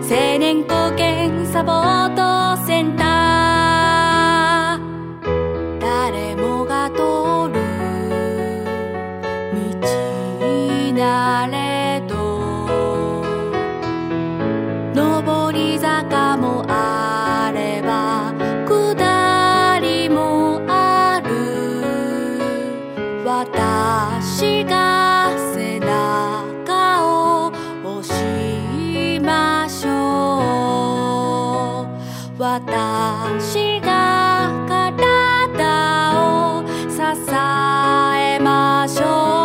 青年貢献サポートセンター。誰もが通る道なれど、上り坂もあれば下りもある。私が背中を押しましょう。私が体を支えましょ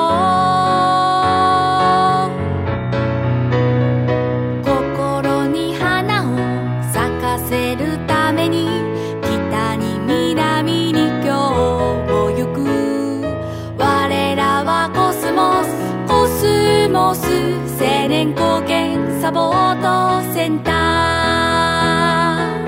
う。心に花を咲かせるために、北に南に今日を行く。我らはコスモス、コスモス青年貢献サポートセンター。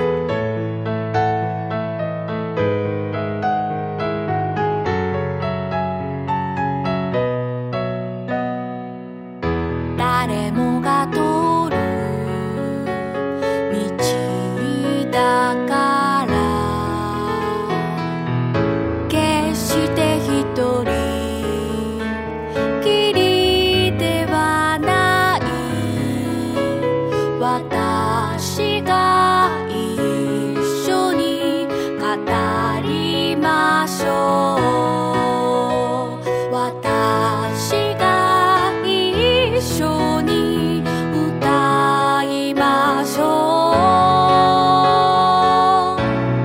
誰もが通る道だから、決して一人きりではない。私が一緒に語りましょう。私が一緒に歌いましょう。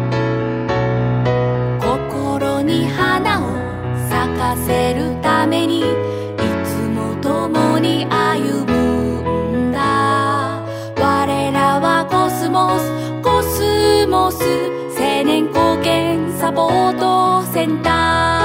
心に花を咲かせるために、いつも共に歩むんだ。我らはコスモス、コスモス青年貢献サポートセンター。